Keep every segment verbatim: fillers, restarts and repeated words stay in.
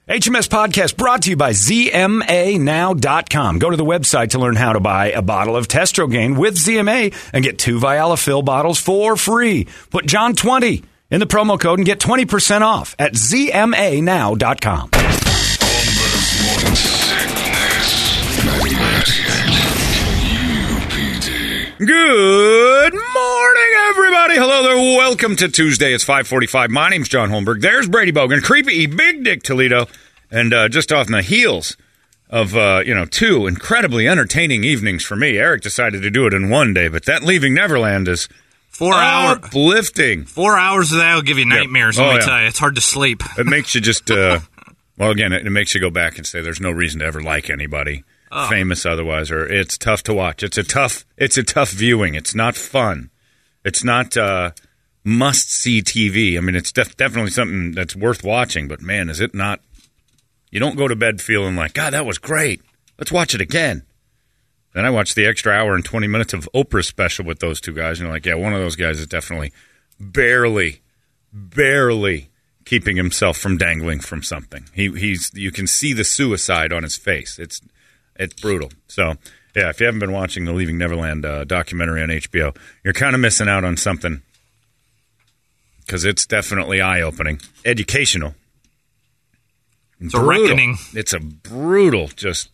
H M S Podcast brought to you by Z M A now dot com. Go to the website to learn how to buy a bottle of Testrogain with Z M A and get two Vialafil bottles for free. Put John twenty in the promo code and get twenty percent off at Z M A now dot com. Good morning, everybody. Hello there. Welcome to Tuesday. It's five forty-five. My name's John Holmberg. There's Brady Bogan, Creepy Big Dick Toledo, and uh, just off the heels of, uh, you know, two incredibly entertaining evenings for me. Eric decided to do it in one day, but that Leaving Neverland is four hours uplifting. Four hours of that will give you nightmares, yep. let oh, me yeah. tell you. It's hard to sleep. It makes you just, uh, well, again, it, it makes you go back and say there's no reason to ever like anybody. Oh. Famous otherwise, or it's tough to watch. It's a tough, it's a tough viewing. It's not fun. It's not uh, must-see T V. I mean, it's def- definitely something that's worth watching, but man, is it not? You don't go to bed feeling like, God, that was great. Let's watch it again. Then I watched the extra hour and twenty minutes of Oprah's special with those two guys, and you're like, yeah, one of those guys is definitely barely, barely keeping himself from dangling from something. He, he's, you can see the suicide on his face. It's It's brutal. So, yeah, if you haven't been watching the Leaving Neverland uh, documentary on H B O, you're kind of missing out on something because it's definitely eye-opening, educational. It's brutal. A reckoning. It's a brutal, just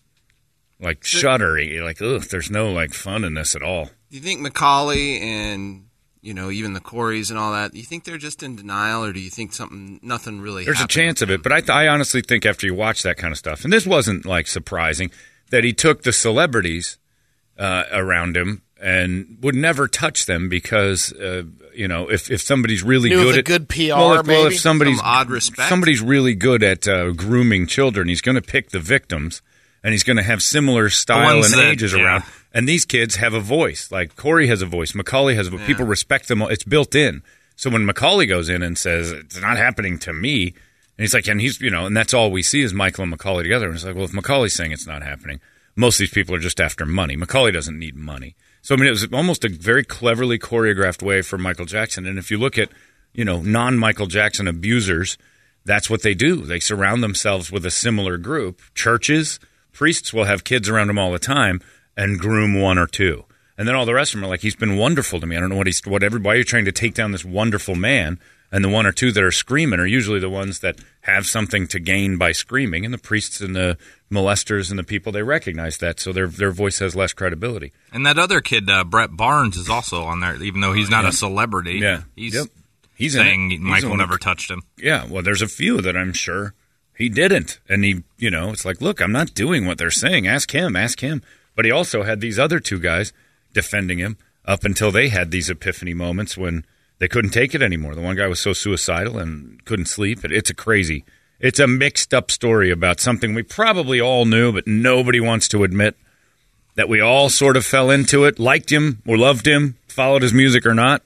like shuddery. Like, ugh, there's no like fun in this at all. Do you think Macaulay and, you know, even the Coreys and all that, do you think they're just in denial, or do you think something, nothing really There's happened? a chance of it, but I, th- I honestly think after you watch that kind of stuff, and this wasn't, like, surprising, that he took the celebrities uh, around him and would never touch them because, uh, you know, if, if somebody's really Knew good the at... good P R, well, if, maybe? well, if somebody's, Some odd respect? somebody's really good at uh, grooming children, he's going to pick the victims, and he's going to have similar style and that, ages yeah. around. And these kids have a voice. Like, Corey has a voice. Macaulay has a voice. Yeah. People respect them. It's built in. So when Macaulay goes in and says, it's not happening to me, and he's like, and he's, you know, and that's all we see is Michael and Macaulay together. And it's like, well, if Macaulay's saying it's not happening, most of these people are just after money. Macaulay doesn't need money. So, I mean, it was almost a very cleverly choreographed way for Michael Jackson. And if you look at, you know, non-Michael Jackson abusers, that's what they do. They surround themselves with a similar group. Churches, priests will have kids around them all the time and groom one or two. And then all the rest of them are like, he's been wonderful to me. I don't know what he's, what everybody, you're trying to take down this wonderful man. And the one or two that are screaming are usually the ones that have something to gain by screaming. And the priests and the molesters and the people, they recognize that. So their their voice has less credibility. And that other kid, uh, Brett Barnes, is also on there, even though he's not yeah. a celebrity. Yeah. He's, yep. he's saying he's Michael never touched him. Yeah. Well, there's a few that I'm sure he didn't. And he, you know, it's like, look, I'm not doing what they're saying. Ask him. Ask him. But he also had these other two guys defending him up until they had these epiphany moments when they couldn't take it anymore. The one guy was so suicidal and couldn't sleep. It, it's a crazy, it's a mixed up story about something we probably all knew, but nobody wants to admit that we all sort of fell into it, liked him or loved him, followed his music or not.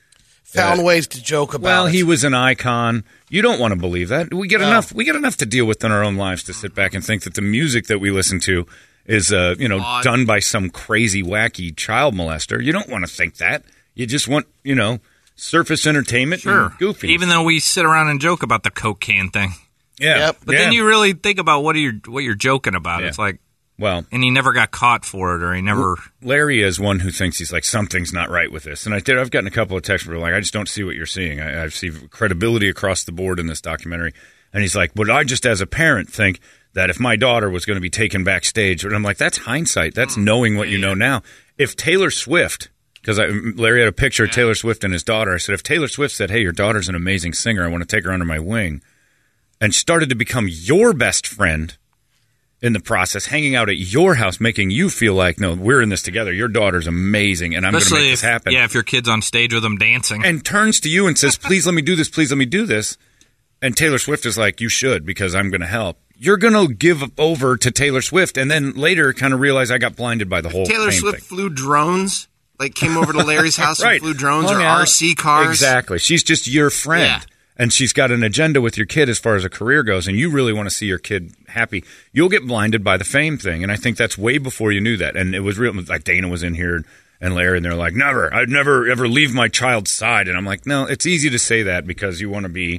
Found uh, ways to joke about well, it. Well, he was an icon. You don't want to believe that. We get No. enough. We get enough to deal with in our own lives to sit back and think that the music that we listen to is, uh, you know, Odd. done by some crazy, wacky child molester. You don't want to think that. You just want, you know, surface entertainment Sure. and goofy. Even though we sit around and joke about the Coke can thing. yeah, Yep. But yeah. then you really think about what are you what you're joking about. Yeah. It's like, well, and he never got caught for it, or he never. Larry is one who thinks he's like, something's not right with this. And I did. I've gotten a couple of texts where like, I just don't see what you're seeing. I, I see credibility across the board in this documentary. And he's like, would I just as a parent think that if my daughter was going to be taken backstage, and I'm like, that's hindsight. That's knowing what you know now. If Taylor Swift, because Larry had a picture of Taylor Swift and his daughter, I said, if Taylor Swift said, hey, your daughter's an amazing singer, I want to take her under my wing, and started to become your best friend in the process, hanging out at your house, making you feel like, no, we're in this together. Your daughter's amazing, and I'm going to make if, this happen. Yeah, if your kid's on stage with them dancing. And turns to you and says, please let me do this, please let me do this. And Taylor Swift is like, you should, because I'm going to help. You're going to give over to Taylor Swift, and then later kind of realize I got blinded by the whole Taylor fame Swift thing. flew drones, like came over to Larry's house Right. and flew drones Hung or out. R C cars. Exactly. She's just your friend. Yeah. And she's got an agenda with your kid as far as a career goes, and you really want to see your kid happy. You'll get blinded by the fame thing, and I think that's way before you knew that. And it was real. Like Dana was in here and Larry, and they're like, never. I'd never ever leave my child's side. And I'm like, no, it's easy to say that because you want to be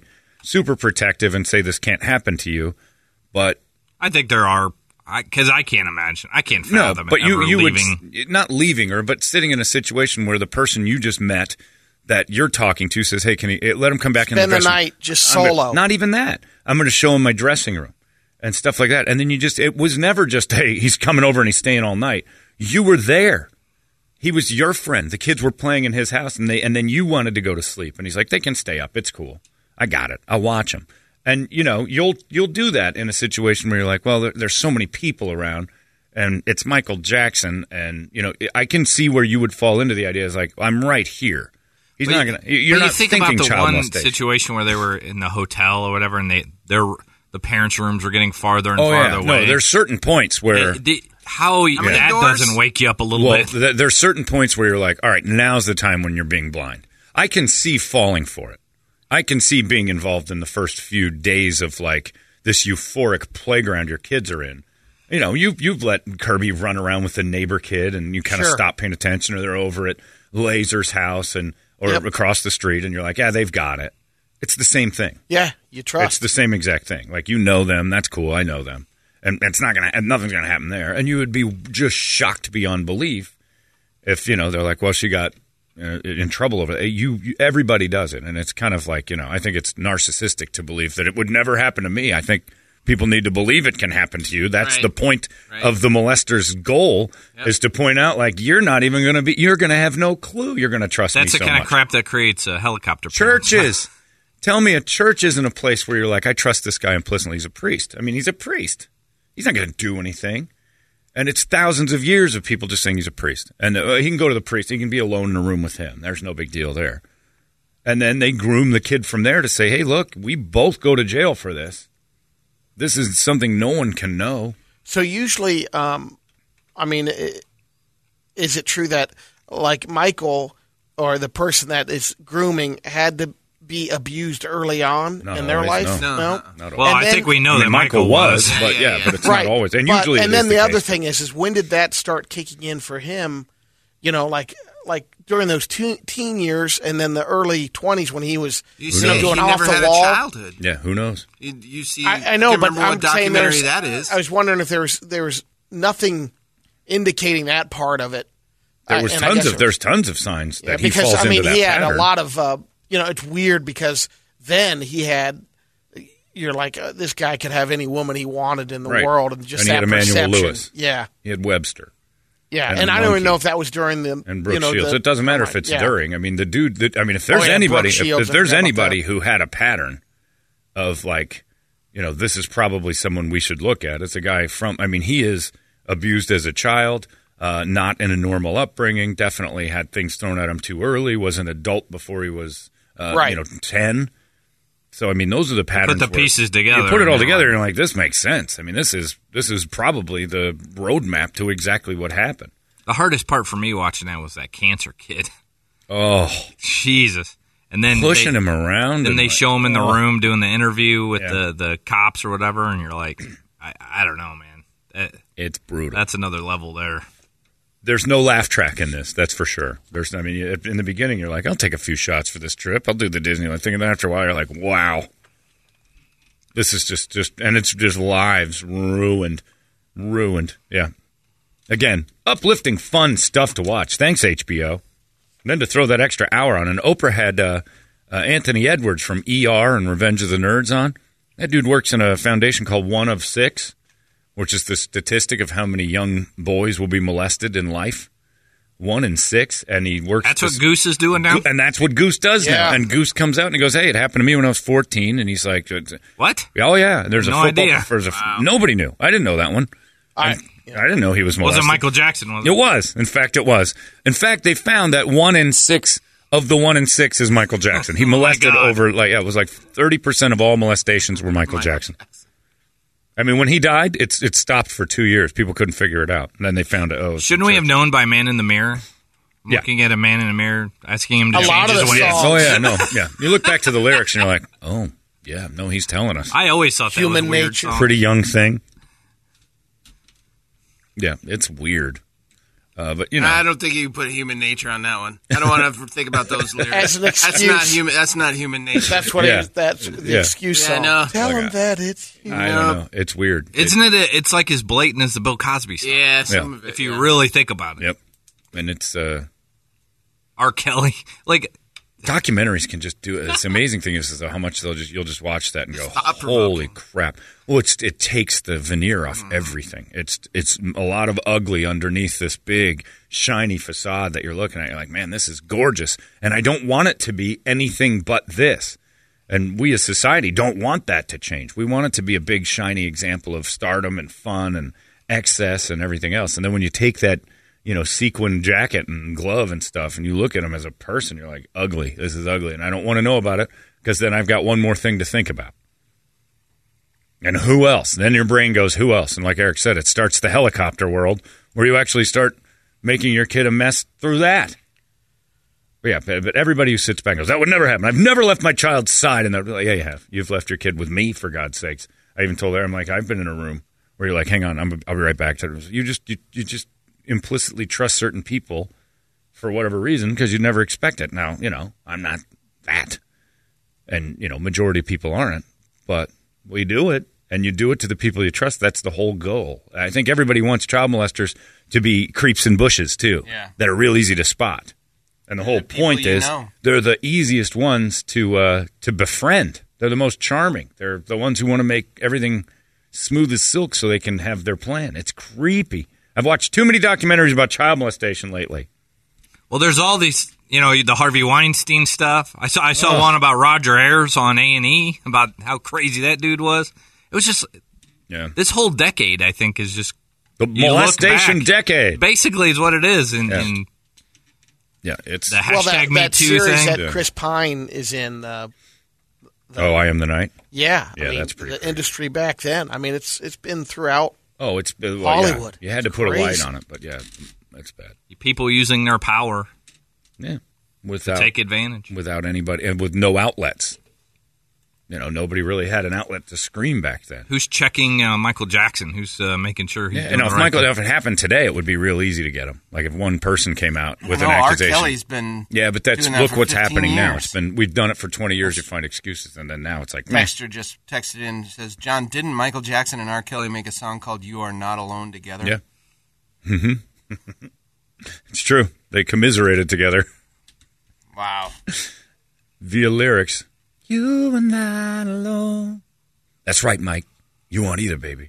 super protective and say this can't happen to you, but I think there are, because I, I can't imagine. I can't no, fathom but it you ever you leaving. would not leaving her, but sitting in a situation where the person you just met that you're talking to says, "Hey, can he let him come back in the Spend the dressing room?" night just I'm solo. gonna- not even that. I'm going to show him my dressing room and stuff like that. And then you just it was never just, "Hey, he's coming over and he's staying all night." You were there. He was your friend. The kids were playing in his house, and they and then you wanted to go to sleep, and he's like, "They can stay up. It's cool. I got it. I'll watch them." And you know, you'll you'll do that in a situation where you're like, "Well, there, there's so many people around." And it's Michael Jackson, and you know I can see where you would fall into the idea. Is like I'm right here. He's But not you- going to. You're but not you think thinking about the child one molestation. situation where they were in the hotel or whatever, and they their the parents' rooms were getting farther and Oh farther yeah, away. no. There's certain points where Uh, the- how many that doors? doesn't wake you up a little well, bit. th- there's certain points where you're like, all right, now's the time when you're being blind. I can see falling for it. I can see being involved in the first few days of like this euphoric playground your kids are in. You know, you you've let Kirby run around with the neighbor kid, and you kind of Sure. stop paying attention, or they're over at Laser's house and or Yep. across the street, and you're like, yeah, they've got it. It's the same thing. Yeah, you It's trust. the same exact thing. Like you know them, that's cool. I know them, and it's not gonna, and nothing's gonna happen there. And you would be just shocked beyond belief if you know they're like, well, she got uh, in trouble over it. You, you, everybody does it, and it's kind of like you know, I think it's narcissistic to believe that it would never happen to me. I think people need to believe it can happen to you. That's Right. the point Right. of the molester's goal Yep. is to point out like you're not even going to be, you're going to have no clue. You're going to trust That's me the so kind much. of crap that creates a helicopter parents. Churches. Tell me a church isn't a place where you're like, I trust this guy implicitly. He's a priest. I mean, he's a priest. He's not going to do anything. And it's thousands of years of people just saying he's a priest. And uh, he can go to the priest. He can be alone in a room with him. There's no big deal there. And then they groom the kid from there to say, hey, look, we both go to jail for this. This is something no one can know. So usually, um, I mean, i- is it true that like Michael or the person that is grooming had to be abused early on Not in their always, life? no. No. Not Well, And I then- think we know I mean, that Michael was, but Yeah, yeah, yeah, yeah. but it's right. not always. And But- usually, and it then is the, the other case. thing is, is when did that start kicking in for him? You know, like like during those teen, teen years, and then the early twenties when he was You you see, know, he doing never off the had wall. a childhood. Yeah, who knows? You, you see, I, I know, can't but remember I'm what saying documentary there's. that is. I was wondering if there was there was nothing indicating that part of it. There I- was and I tons guess of it- there's tons of signs Yeah, that he because falls I mean into that he had pattern. a lot of uh, you know it's weird because then he had you're like uh, this guy could have any woman he wanted in the Right. world and just And he that had Emmanuel perception. Lewis. Yeah, He had Webster yeah, And and, I don't Monkey. even know if that was during the and Brooke you know, Shields. the- It doesn't matter if it's yeah. during. I mean, the dude. That, I mean, if there's Oh, yeah, anybody, Brooke if, Shields, if there's I forgot about anybody that. who had a pattern of like, you know, this is probably someone we should look at. It's a guy from. I mean, he is abused as a child. Uh, not in a normal upbringing. Definitely had things thrown at him too early. Was an adult before he was, uh, Right. you know, ten. So I mean, those are the patterns. the where pieces together You put it all and you're together, like- and you're like, this makes sense. I mean, this is this is probably the roadmap to exactly what happened. The hardest part for me watching that was that cancer kid. Oh, Jesus. And then pushing they, him around. Then and they like, show him in the oh. room doing the interview with Yeah. the, the cops or whatever, and you're like, I, I don't know, man. That, It's brutal. that's another level there. There's no laugh track in this, that's for sure. There's, I mean, you- in the beginning, you're like, I'll take a few shots for this trip. I'll do the Disneyland thing. And then after a while, you're like, wow. This is just, just, and it's just lives ruined. Ruined. Yeah. Again, uplifting, fun stuff to watch. Thanks, H B O. And then to throw that extra hour on. And Oprah had uh, uh, Anthony Edwards from E R and Revenge of the Nerds on. That dude works in a foundation called One of Six, which is the statistic of how many young boys will be molested in life. One in six, and he works. That's what this- Goose is doing now? and that's what Goose does now. Yeah. And Goose comes out and he goes, "Hey, it happened to me when I was fourteen." And he's like, What? "Oh yeah." And there's No a football. idea. There's a, Nobody knew. I didn't know that one. I, I didn't know he was molested. Was it Michael Jackson? Was It was. In fact, it was. In fact, they found that one in six of the one in six is Michael Jackson. He Oh, my molested God. over like yeah, it was like thirty percent of all molestations were Michael Jackson. I mean, when he died, it's it stopped for two years. People couldn't figure it out. And then they found it. Oh, it's Shouldn't we have known by Man in the Mirror? Yeah. Looking at a man in the mirror, asking him to A change lot of his the ways. songs- Oh yeah, no, yeah. You look back to the lyrics and you're like, oh yeah, no, he's telling us. I always thought that Human was a weird nature. song. Pretty young thing. Yeah, it's weird. Uh, but you know, I don't think you can put human nature on that one. I don't want to have to think about those lyrics. As an That's excuse. not human. That's not human nature. That's what Yeah. it is. That's the Yeah. excuse Yeah, I song. know. Tell Like him a- that it's you. I don't know. It's weird. Isn't it? A, it's like as blatant as the Bill Cosby stuff. yeah, some Yeah. of it. If you yeah. really think about it. Yep. And it's uh, R. Kelly, like documentaries can just do it. It's the amazing thing is, is how much they'll just you'll just watch that and go, thought-provoking. holy crap! Well, it's it takes the veneer off everything. It's it's a lot of ugly underneath this big shiny facade that you're looking at. You're like, man, this is gorgeous, and I don't want it to be anything but this. And we as society don't want that to change. We want it to be a big shiny example of stardom and fun and excess and everything else. And then when you take that, you know, sequin jacket and glove and stuff, and you look at him as a person, you're like, ugly. This is ugly. And I don't want to know about it because then I've got one more thing to think about. And who else? Then your brain goes, who else? And like Eric said, it starts the helicopter world where you actually start making your kid a mess through that. But yeah, but but everybody who sits back and goes, that would never happen. I've never left my child's side. And they're like, yeah, you have. You've left your kid with me, for God's sakes. I even told her, I'm like, I've been in a room where you're like, hang on, I'm, I'll be right back. You just, you, you just implicitly trust certain people for whatever reason because you never expect it. Now, you know, I'm not that. And, you know, majority of people aren't. But we do it, and you do it to the people you trust. That's the whole goal. I think everybody wants child molesters to be creeps in bushes, too, Yeah. that are real easy to spot. And the whole the people point you is know. they're the easiest ones to uh, to befriend. They're the most charming. They're the ones who want to make everything smooth as silk so they can have their plan. It's creepy. I've watched too many documentaries about child molestation lately. Well, there's all these, you know, the Harvey Weinstein stuff. I saw I saw Ugh. one about Roger Ayers on A and E about how crazy that dude was. It was just Yeah, this whole decade, I think, is just the you look molestation back, decade. basically is what it is, and, Yeah. and Yeah, it's the hashtag Well, that, Me that Too series thing. that Yeah. Chris Pine is in. Uh, oh, I Am the Night. yeah, Yeah, I mean, that's pretty the crazy. industry back then. I mean, it's it's been throughout. Oh, it's well, yeah. Hollywood. You had to put a Crazy. light on it, but yeah, that's bad. people using their power Yeah, to without take advantage. without anybody and with no outlets. You know, nobody really had an outlet to scream back then. Who's checking uh, Michael Jackson? Who's uh, making sure he's Yeah, doing and if the right Michael, thing? if it happened today, it would be real easy to get him. Like if one person came out with no, an R. accusation. Kelly's been. Yeah, but that's doing that look for what's fifteen happening now. years. It's been we've done it for twenty years. You find excuses, and then now it's like, meh. Texter just texted in says, John, didn't Michael Jackson and R. Kelly make a song called "You Are Not Alone Together"? Yeah. Mm-hmm. It's true. They commiserated together Wow. via lyrics. You are not alone. That's right, Mike. You aren't either, baby.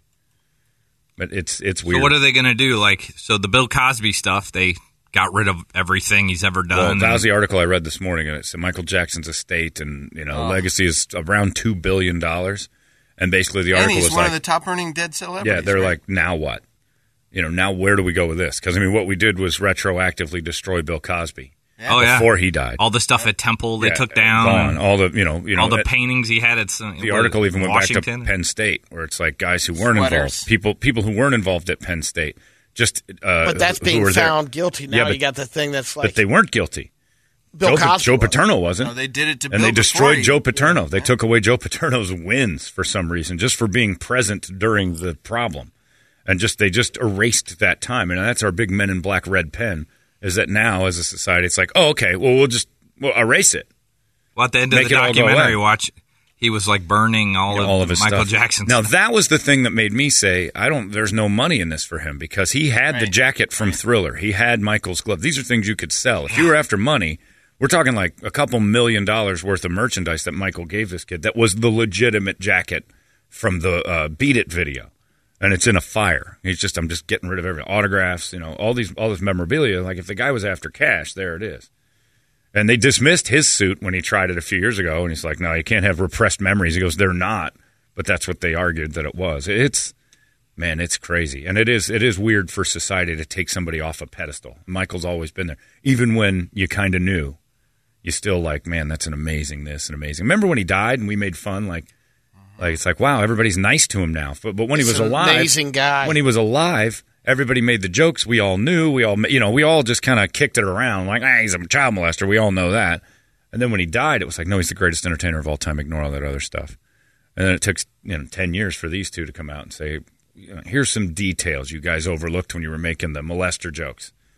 But it's it's weird. So what are they going to do? Like, so the Bill Cosby stuff, they got rid of everything he's ever Well, done. that was the article I read this morning, and it said Michael Jackson's estate and you know legacy is around two billion dollars. And basically, the And article he's was one like, of the top earning dead celebrities. yeah, they're right? like, now what? You know, now where do we go with this? Because I mean, what we did was retroactively destroy Bill Cosby oh yeah, before he died. all the stuff at Temple they Yeah, took down, gone. and All the you know, you know, all the it- paintings he had at uh, the article even went Washington. back to Penn State, where it's like guys who weren't Sweaters. involved, people people who weren't involved at Penn State, just uh, But that's who being were there. found guilty now. Yeah, but- you got the thing that's like But they weren't guilty. Bill Joe, Cosby. Joe was. Paterno wasn't. No, they did it to and Bill they destroyed before he- Joe Paterno. They took away Joe Paterno's wins for some reason, just for being present during the problem, and just they just erased that time. And that's our big Men in Black red pen. Is that now as a society, it's like, oh, okay, well, we'll just we'll erase it. Well, at the end of Make the it all go documentary, away. watch he was like burning all, You know, of, all of his Michael stuff. Jackson's Now stuff. that was the thing that made me say, I don't. There's no money in this for him because he had the Right. jacket from Thriller. He had Michael's glove. These are things you could sell if you were after money. We're talking like a couple million dollars worth of merchandise that Michael gave this kid. That was the legitimate jacket from the uh, Beat It video, and it's in a fire. He's just, I'm just getting rid of every autographs, you know, all these, all this memorabilia. Like if the guy was after cash, there it is. And they dismissed his suit when he tried it a few years ago, and he's like, no, you can't have repressed memories. He goes, they're not, but that's what they argued that it was. It's, man, it's crazy. And it is it is weird for society to take somebody off a pedestal. Michael's always been there. Even when you kind of knew, you still like, man, that's an amazing this and amazing. Remember when he died and we made fun? Like, like it's like, wow, everybody's nice to him now. But, but when He's he was an alive, amazing guy. when he was alive, everybody made the jokes. We all knew. We all, you know, we all just kind of kicked it around like, ah, he's a child molester. We all know that. And then when he died, it was like, no, he's the greatest entertainer of all time. Ignore all that other stuff. And then it took, you know, ten years for these two to come out and say, you know, here's some details you guys overlooked when you were making the molester jokes.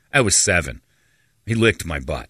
I was seven. He licked my butt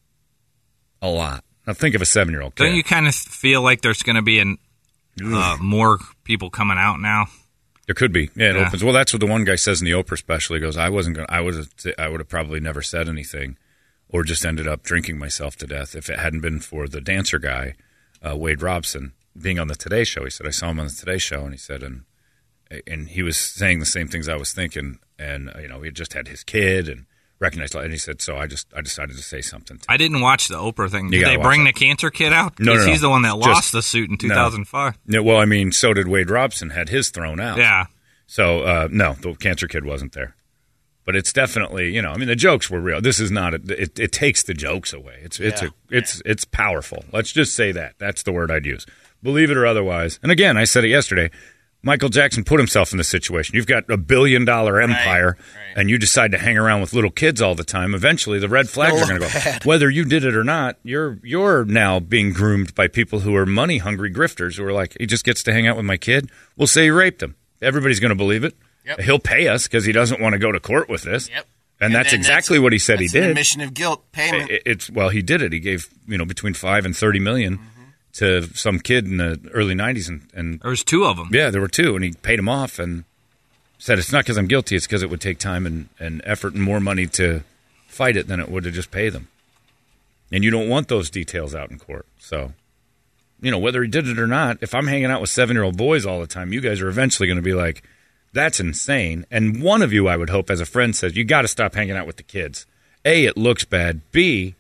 a lot. Now think of a seven-year-old kid. Don't you kind of feel like there's going to be an, uh, more people coming out now? There could be. Yeah, it Yeah. opens. Well, that's what the one guy says in the Oprah special. He goes, I wasn't going to, I would I would have probably never said anything or just ended up drinking myself to death if it hadn't been for the dancer guy, uh, Wade Robson, being on the Today Show. He said, I saw him on the Today Show, and he said, and and he was saying the same things I was thinking, and, you know, he had just had his kid and recognized, and he said, so I just I decided to say something to him. I didn't watch the Oprah thing. You Did they gotta bring the watch cancer kid out? No, no, 'Cause no. he's the one that Just- lost the suit in two thousand five. Yeah, well, I mean, so did Wade Robson, had his thrown out. Yeah. So, uh, no, the cancer kid wasn't there. But it's definitely, you know, I mean, the jokes were real. This is not, a, it, it takes the jokes away. It's it's Yeah. a, it's it's powerful. Let's just say that. That's the word I'd use. Believe it or otherwise. And again, I said it yesterday. Michael Jackson put himself in this situation. You've got a billion dollar empire, right. and you decide to hang around with little kids all the time. Eventually, the red flags It'll are going to look go. bad. Whether you did it or not, you're you're now being groomed by people who are money hungry grifters who are like, he just gets to hang out with my kid. We'll say he raped him. Everybody's going to believe it. Yep. He'll pay us because he doesn't want to go to court with this. Yep. And, that's then exactly what he said he that's an did. admission of guilt payment. It- it's well, he did it. He gave you know between five and thirty million to some kid in the early nineties, and, and There was two of them. yeah, there were two, and he paid him off and said it's not because I'm guilty, it's because it would take time and, and effort and more money to fight it than it would to just pay them. And you don't want those details out in court. So, you know, whether he did it or not, if I'm hanging out with seven-year-old boys all the time, you guys are eventually going to be like, that's insane. And one of you, I would hope, as a friend, says, you got to stop hanging out with the kids. A, it looks bad. B,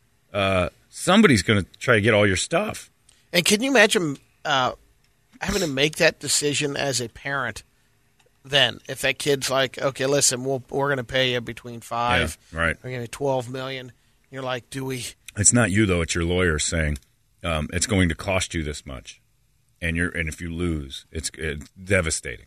uh, somebody's going to try to get all your stuff. And can you imagine uh, having to make that decision as a parent then? If that kid's like, okay, listen, we'll, we're going to pay you between five, Yeah, right. we're going to twelve million. You're like, do we? It's not you, though. It's your lawyer saying um, it's going to cost you this much. And you're and if you lose, it's, it's devastating.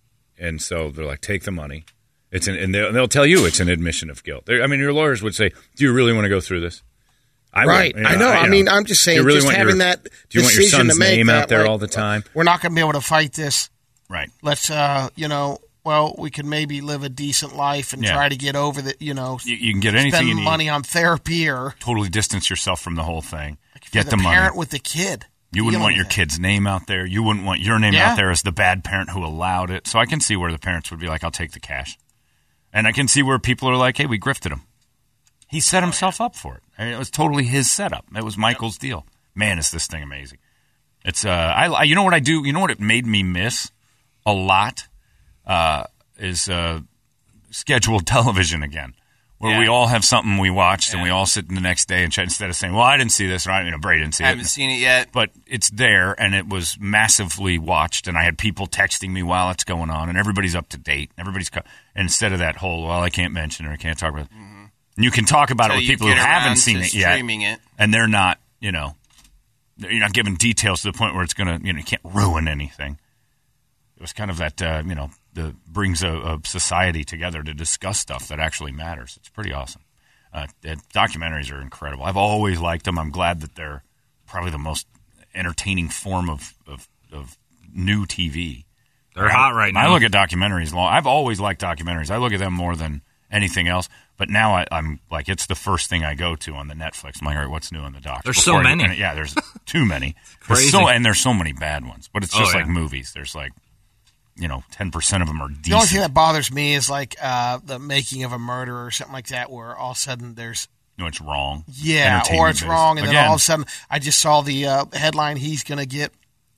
And so they're like, take the money. It's an, and they'll, they'll tell you it's an admission of guilt. They're, I mean, your lawyers would say, do you really want to go through this? I Right. would, I know. I you mean, I'm just Do you saying, really just want having your- that Do you want your decision son's to make name that, out there like, all the time? We're not going to be able to fight this. Right. Let's, uh, you know, well, we can maybe live a decent life and Yeah. try to get over the, you know, You, you can get anything spend you need. money on therapy or Totally distance yourself from the whole thing. for Get the, the, money. parent with the kid. You wouldn't dealing want your with it. kid's name out there. You wouldn't want your name Yeah. out there as the bad parent who allowed it. So I can see where the parents would be like, I'll take the cash. And I can see where people are like, hey, we grifted him. He set himself up for it. I mean, it was totally his setup. It was Michael's deal. Man, is this thing amazing. It's uh, I, I you know what I do? You know what it made me miss a lot uh, is uh, scheduled television again. Where Yeah. we all have something we watched and Yeah. we all sit the next day and chat instead of saying, well, I didn't see this, or I, you know, Bray didn't see I it. haven't seen it yet. But it's there, and it was massively watched, and I had people texting me while it's going on, and everybody's up to date. Everybody's co- and instead of that whole, well, I can't mention it or I can't talk about it. Mm-hmm. And you can talk about Till it with you people who get around haven't seen to it yet, streaming it. and they're not, you know, you're not giving details to the point where it's going to, you know, you can't ruin anything. It was kind of that, uh, you know, the brings a, a society together to discuss stuff that actually matters. It's pretty awesome. Uh, the documentaries are incredible. I've always liked them. I'm glad that they're probably the most entertaining form of, of, of new T V. They're hot right now. I look at documentaries. Long. I've always liked documentaries. I look at them more than anything else. But now I, I'm like, it's the first thing I go to on the Netflix. I'm like, all right, what's new on the docs? There's so Before I- many. and yeah, there's too many. There's crazy. so, and there's so many bad ones. But it's Oh, just yeah. like movies. There's like, you know, ten percent of them are decent. The only thing that bothers me is like uh, the making of a murder or something like that, where all of a sudden there's you know, it's wrong. yeah, or Entertainment it's based. wrong, and then Again, all of a sudden I just saw the uh, headline he's going to get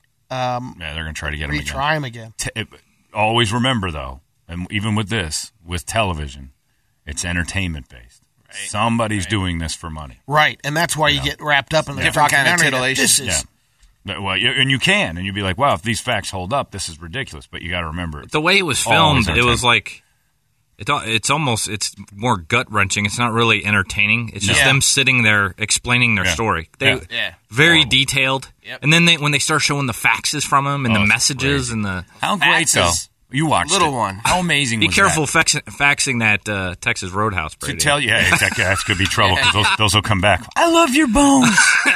um, yeah, they're going to try to get him again. retry him again. T- it- always remember, though, and even with this, with television, it's entertainment based. Somebody's doing this for money. Right, and that's why you get wrapped up in the Different kind of documentary. that titillation. This is Yeah. But- Well, you, and you can, and you'd be like, "Wow, if these facts hold up, this is ridiculous." But you got to remember it. The way it was Always filmed, it was entertaining. like it, it's almost it's more gut wrenching. It's not really entertaining. It's just Yeah. them sitting there explaining their Yeah. story. They Yeah. Yeah. very Horrible. detailed. Yep. And then they when they start showing the faxes from him and Oh, the it's messages crazy. and the How great, though. Faxes. You watched Little it. one. How amazing be was careful that? fax, faxing that uh, Texas Roadhouse. To Brady. tell you, yeah, exactly. That could be trouble because those, those will come back. I love your bones.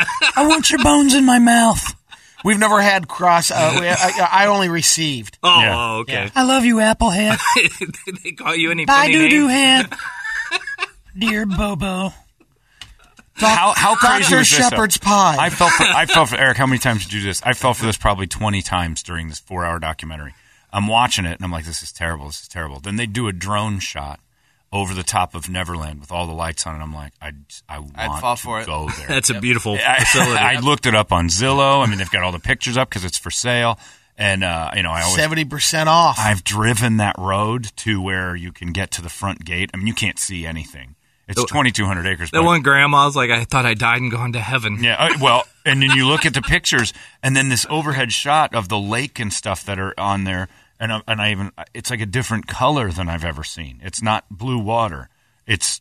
I want your bones in my mouth. we've never had cross. Uh, we, I, I only received. Oh, Yeah. oh, okay. I love you, Applehead. Did they call you any Bye, funny doo doo names? head. dear Bobo. How how crazy Doctor was this? though? Shepherd's pie. I fell for I fell for Eric. How many times did you do this? I fell for this probably twenty times during this four-hour documentary. I'm watching it and I'm like, this is terrible. This is terrible. Then they do a drone shot over the top of Neverland with all the lights on it. I'm like, I I want I'd fall to for it. go there. That's a beautiful I, facility. I looked it up on Zillow. I mean, they've got all the pictures up because it's for sale. And uh, you know, I always seventy percent off. I've driven that road to where you can get to the front gate. I mean, you can't see anything. It's twenty-two hundred acres. That one grandma's like, I thought I died and gone to heaven. Yeah, uh, well, and then you look at the pictures, and then this overhead shot of the lake and stuff that are on there, and I, and I even it's like a different color than I've ever seen. It's not blue water. It's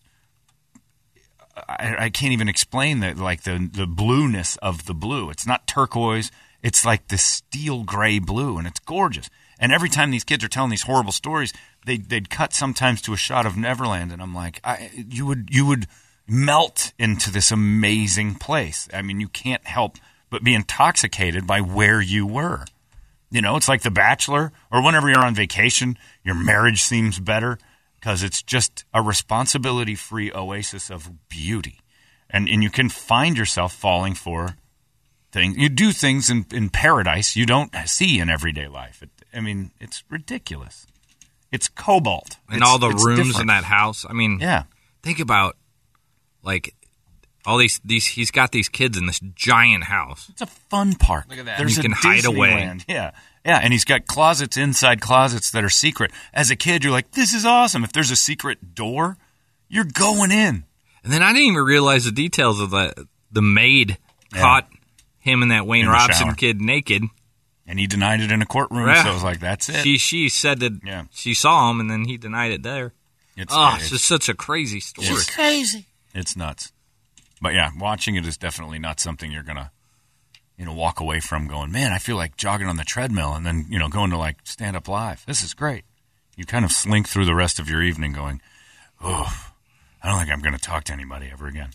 I, I can't even explain the like the the blueness of the blue. It's not turquoise. It's like the steel gray blue, and it's gorgeous. And every time these kids are telling these horrible stories, they, they'd cut sometimes to a shot of Neverland, and I'm like, I, you would you would melt into this amazing place. I mean, you can't help but be intoxicated by where you were. You know, it's like The Bachelor, or whenever you're on vacation, your marriage seems better because it's just a responsibility-free oasis of beauty. And, and you can find yourself falling for things. You do things in, in paradise you don't see in everyday life. It, I mean, it's ridiculous. It's cobalt. And It's- all the it's rooms different. in that house. I mean, Yeah. think about, like, all these, these, he's got these kids in this giant house. It's a fun park. Look at that. There's You a can hide away. Disneyland. Yeah. Yeah, and he's got closets inside closets that are secret. As a kid, you're like, this is awesome. If there's a secret door, you're going in. And then I didn't even realize the details of the, the maid Yeah. caught him and that Wayne In the Robson shower. kid naked. And he denied it in a courtroom, Yeah. so I was like, that's it. She, she said that Yeah. she saw him and then he denied it there. It's, Oh, it's, it's just such a crazy story. It's crazy. it's nuts. But yeah, watching it is definitely not something you're going to, you know, walk away from going, man, I feel like jogging on the treadmill and then, you know, going to like stand up live. This is great. You kind of slink through the rest of your evening going, oh, I don't think I'm going to talk to anybody ever again.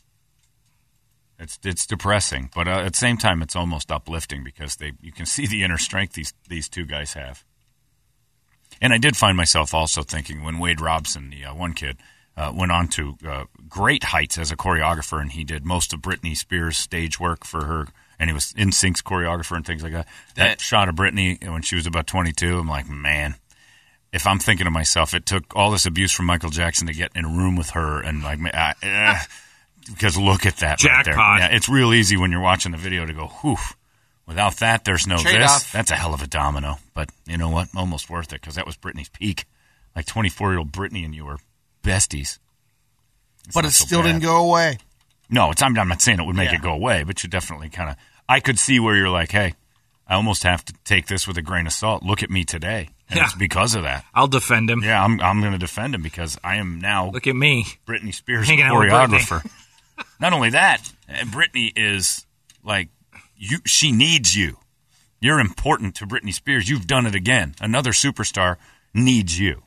It's it's depressing, but uh, at the same time, it's almost uplifting because they you can see the inner strength these these two guys have. And I did find myself also thinking when Wade Robson, the uh, one kid, uh, went on to uh, great heights as a choreographer, and he did most of Britney Spears' stage work for her, and he was N Sync's choreographer and things like that. That, That- shot of Britney when she was about twenty-two, I'm like, man, if I'm thinking to myself, it took all this abuse from Michael Jackson to get in a room with her, and like, uh, uh, because look at that right there. Jackpot. Yeah, it's real easy when you're watching the video to go, whew. Without that, there's no Trade this. off. That's a hell of a domino. But you know what? Almost worth it because that was Britney's peak. Like twenty-four-year-old Britney and you were besties. It's But not it so still bad. didn't go away. No, it's, I'm, I'm not saying it would make Yeah. it go away, but you definitely kind of. I could see where you're like, hey, I almost have to take this with a grain of salt. Look at me today, and Yeah. it's because of that. I'll defend him. Yeah, I'm I'm going to defend him because I am now Look at me. Britney Spears Hanging out with choreographer. Not only that, uh, Britney is like you. She needs you. You're important to Britney Spears. You've done it again. Another superstar needs you.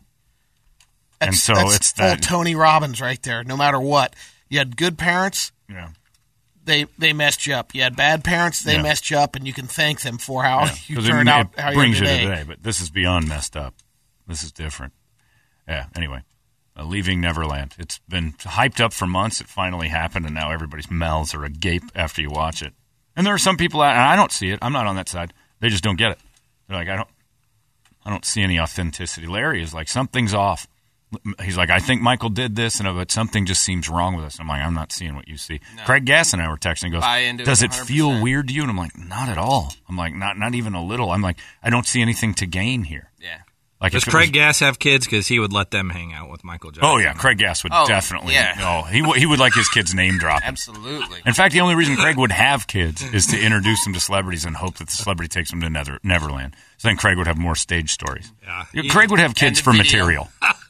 And That's, so that's it's full that. Tony Robbins right there. No matter what, you had good parents, Yeah. they they messed you up. You had bad parents, they Yeah. messed you up, and you can thank them for how you 'Cause it, turned it out how brings you you are to today. today, but this is beyond messed up. This is different. Yeah. Anyway, uh, leaving Neverland. It's been hyped up for months. It finally happened, and now everybody's mouths are agape after you watch it. And there are some people, and I don't see it. I'm not on that side. They just don't get it. They're like, I don't, I don't see any authenticity. Larry is like, something's off. He's like, I think Michael did this, and but something just seems wrong with us. I'm like, I'm not seeing what you see. No. Craig Gass and I were texting. He goes, Buy into it does it one hundred feel percent. weird to you? And I'm like, not at all. I'm like, not not even a little. I'm like, I don't see anything to gain here. Yeah. Like, Does if it Craig was- Gass have kids? Because he would let them hang out with Michael Jackson. Oh yeah, Craig Gass would Oh, definitely. yeah. Oh, he would- he would like his kids name dropping. Absolutely. In fact, the only reason Craig would have kids is to introduce them to celebrities and hope that the celebrity takes them to Nether- Neverland. So then Craig would have more stage stories. Yeah. Craig would have kids And for video. material.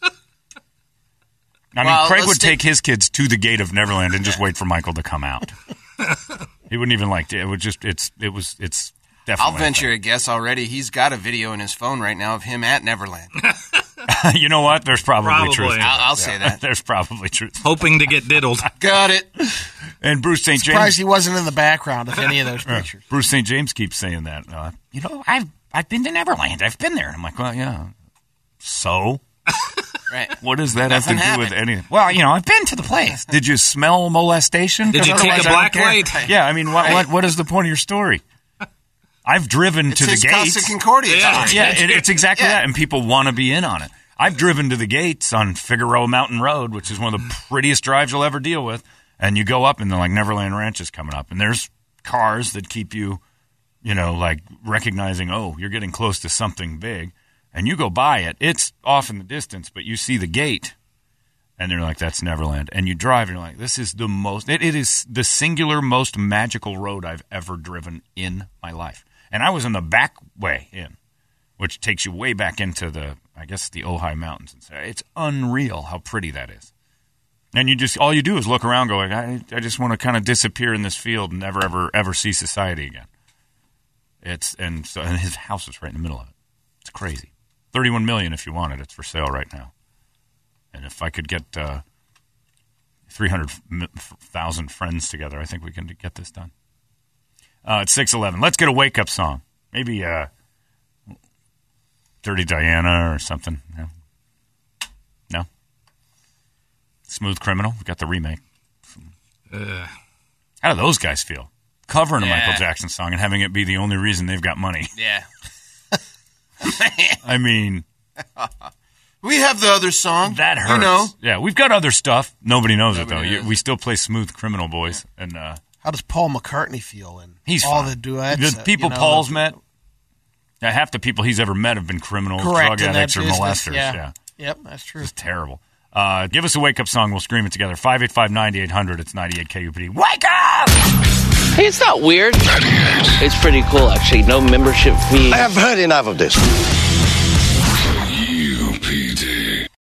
I mean, Well, Craig let's would take- take his kids to the gate of Neverland and just wait for Michael to come out. He wouldn't even like to. It would just. It's. It was. It's definitely. I'll venture a guess already. He's got a video in his phone right now of him at Neverland. You know what? There's probably, Probably. truth. to I'll, that. I'll say that. There's probably truth. Hoping to get diddled. Got it. And Bruce Saint Surprised James. he wasn't in the background of any of those pictures. Bruce Saint James keeps saying that. Uh, you know, I've I've been to Neverland. I've been there. I'm like, well, yeah. So. Right. What does that Nothing have to do with happened. anything? Well, you know, I've been to the place. Did you smell molestation? Did you 'Cause take a otherwise I don't black care. light? Yeah, I mean, what, what what is the point of your story? I've driven It's to the his gates. Costa Concordia. Yeah. story. Yeah, it, it's exactly Yeah. that, and people want to be in on it. I've driven to the gates on Figueroa Mountain Road, which is one of the prettiest drives you'll ever deal with, and you go up, and they're like Neverland Ranch is coming up, and there's cars that keep you, you know, like recognizing, oh, you're getting close to something big, and you go by it. It's off in the distance, but you see the gate, and they're like, that's Neverland, and you drive, and you're like, this is the most, it, it is the singular most magical road I've ever driven in my life. And I was in the back way in, which takes you way back into the, I guess, the Ojai Mountains. And so it's unreal how pretty that is. And you just, all you do is look around going, I, I just want to kind of disappear in this field and never, ever, ever see society again. It's, and so, and his house is right in the middle of it. It's crazy. thirty-one million dollars if you want it. It's for sale right now. And if I could get uh, three hundred thousand friends together, I think we can get this done. Uh, it's six eleven. Let's get a wake-up song. Maybe uh, Dirty Diana or something. No? No? Smooth Criminal. We got the remake. Ugh. How do those guys feel? Covering a Yeah. Michael Jackson song and having it be the only reason they've got money. Yeah. I mean, We have the other song. that hurts. You know. Yeah, we've got other stuff. Nobody knows it, though. Nobody You, knows. we still play Smooth Criminal, boys. And uh, How does Paul McCartney feel in he's all fine. the duets? The uh, people you know, Paul's met, yeah, half the people he's ever met have been criminals, correct drug in that addicts, or business, molesters. Yeah. yeah. Yep, that's true. It's terrible. Uh, give us a wake-up song. We'll scream it together. five eight five, nine eight hundred. It's ninety-eight K U P D. Wake up! Hey, it's not weird. It's pretty cool, actually. No membership fee. I have heard enough of this.